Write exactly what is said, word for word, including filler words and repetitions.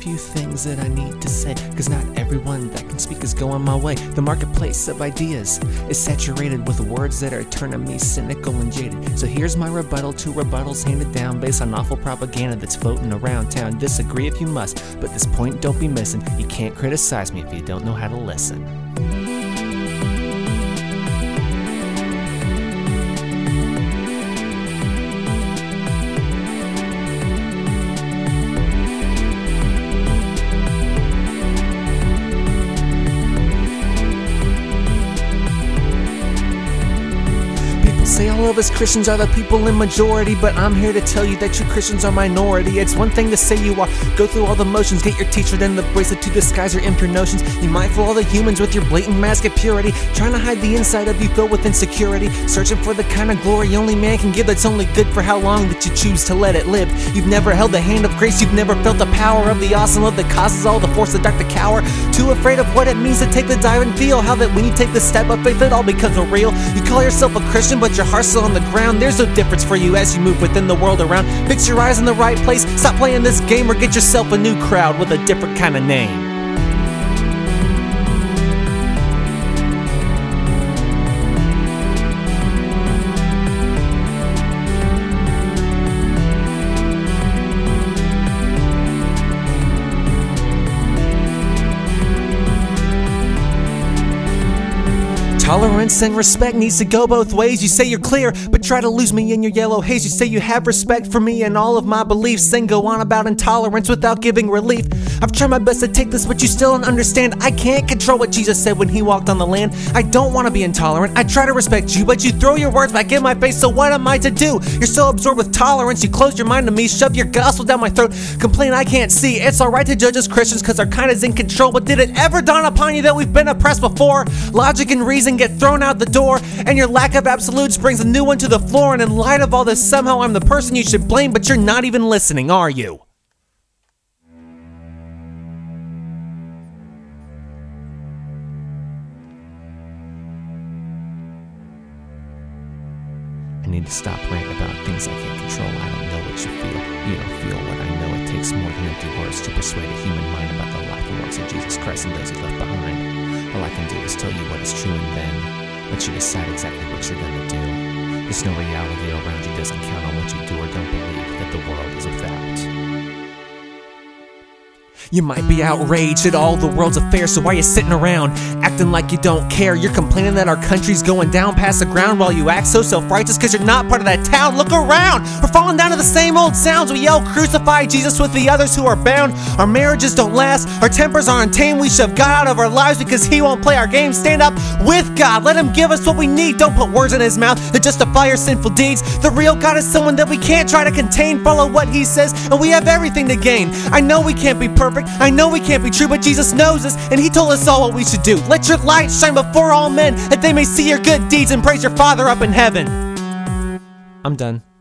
few things that I need to say, cause not everyone that can speak is going my way. The marketplace of ideas is saturated with words that are turning me cynical and jaded. So here's my rebuttal to rebuttals handed down based on awful propaganda that's floating around town. Disagree if you must, but this point don't be missing. You can't criticize me if you don't know how to listen. Say all of us Christians are the people in majority, but I'm here to tell you that true Christians are minority. It's one thing to say you are, go through all the motions, get your teacher then the bracelet to disguise your impure notions. You might fool all the humans with your blatant mask of purity, trying to hide the inside of you filled with insecurity, searching for the kind of glory only man can give that's only good for how long that you choose to let it live. You've never held the hand of grace, you've never felt the power of the awesome love that causes all the force the dark to cower. Too afraid of what it means to take the dive and feel how that when you take the step of faith it all becomes real. You call yourself a Christian but your heart's still on the ground. There's no difference for you as you move within the world around. Fix your eyes in the right place, stop playing this game, or get yourself a new crowd with a different kind of name. Tolerance and respect needs to go both ways. You say you're clear, but try to lose me in your yellow haze. You say you have respect for me and all of my beliefs, then go on about intolerance without giving relief. I've tried my best to take this, but you still don't understand. I can't control what Jesus said when he walked on the land. I don't want to be intolerant. I try to respect you, but you throw your words back in my face, so what am I to do? You're so absorbed with tolerance, you close your mind to me, shove your gospel down my throat, complain I can't see. It's alright to judge us Christians cause our kind is in control, but did it ever dawn upon you that we've been oppressed before? Logic and reason get thrown out the door, and your lack of absolutes brings a new one to the floor, and in light of all this, somehow I'm the person you should blame, but you're not even listening, are you? I need to stop ranting about things I can't control. I don't know what you feel. You don't feel what I know. It takes more than empty words to persuade a human mind about the life and works of Jesus Christ and those he left behind. All I can do is tell you what is true and then let you decide exactly what you're gonna do. There's no reality around you, doesn't count on what you do or don't believe that the world is without. You might be outraged at all the world's affairs, so why are you sitting around acting like you don't care? You're complaining that our country's going down past the ground while you act so self-righteous because you're not part of that town. Look around, we're falling down to the same old sounds. We yell crucify Jesus with the others who are bound. Our marriages don't last, our tempers are untamed. We shove God out of our lives because he won't play our game. Stand up with God, let him give us what we need. Don't put words in his mouth that justify our sinful deeds. The real God is someone that we can't try to contain. Follow what he says and we have everything to gain. I know we can't be perfect, I know we can't be true, but Jesus knows us and he told us all what we should do. Let your light shine before all men, that they may see your good deeds and praise your Father up in heaven. I'm done.